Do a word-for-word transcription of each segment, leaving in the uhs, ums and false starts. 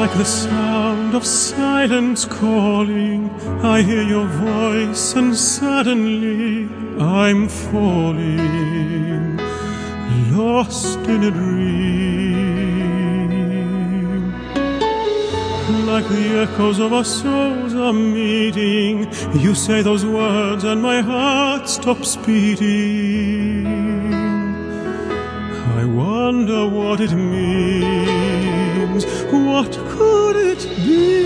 Like the sound of silence calling, I hear your voice and suddenly I'm falling, lost in a dream. Like the echoes of our souls are meeting, you say those words and my heart stops beating. I wonder what it means. What could it be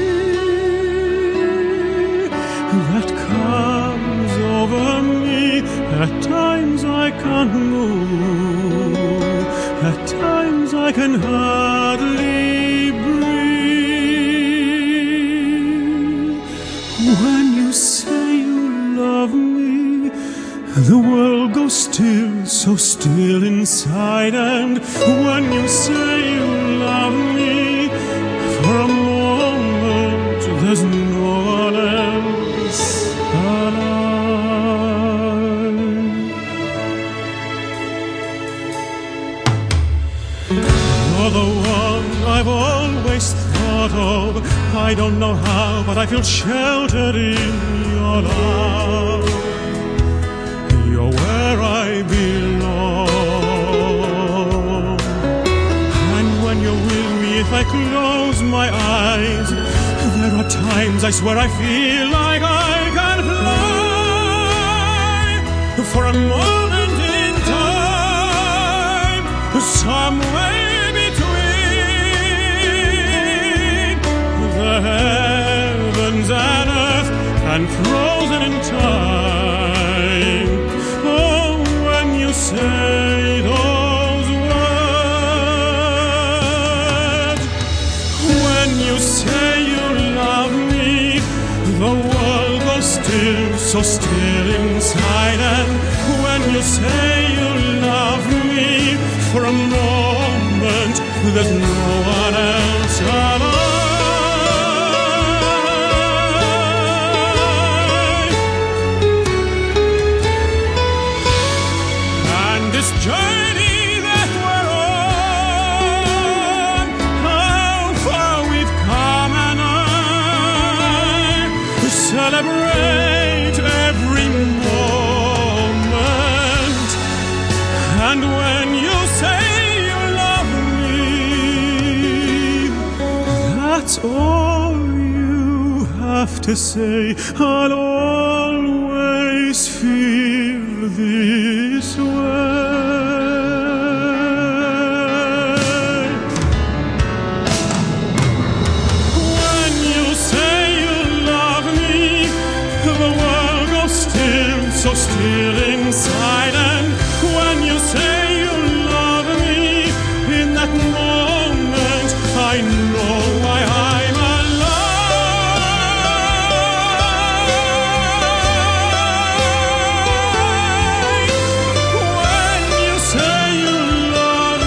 that comes over me? At times I can't move, at times I can hardly breathe. When you say you love me, the world goes still, so still inside. And when you say you love me, for a moment there's no one else alive. You're the one I've always thought of. I don't know how, but I feel sheltered in your love. You're where I belong. And when you're with me, if I close my eyes, there are times I swear I feel like I can fly. For a moment in time, somewhere between the heavens and earth and frozen in time. Say those words. When you say you love me, the world goes still, so still inside. And when you say you love me, for a moment there's no one else alive. Journey that we're on, how far we've come, and I celebrate every moment. And when you say you love me, that's all you have to say. I'll always feel this way. So still inside. And when you say you love me, in that moment I know why I'm alive. When you say you love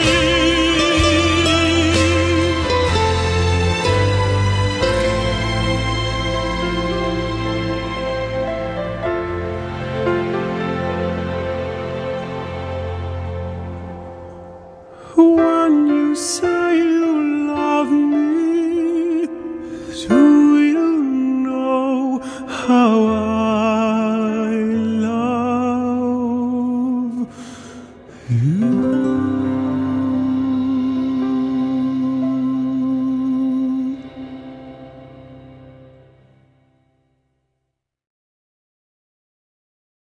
When you say you love me, do you know how I love you?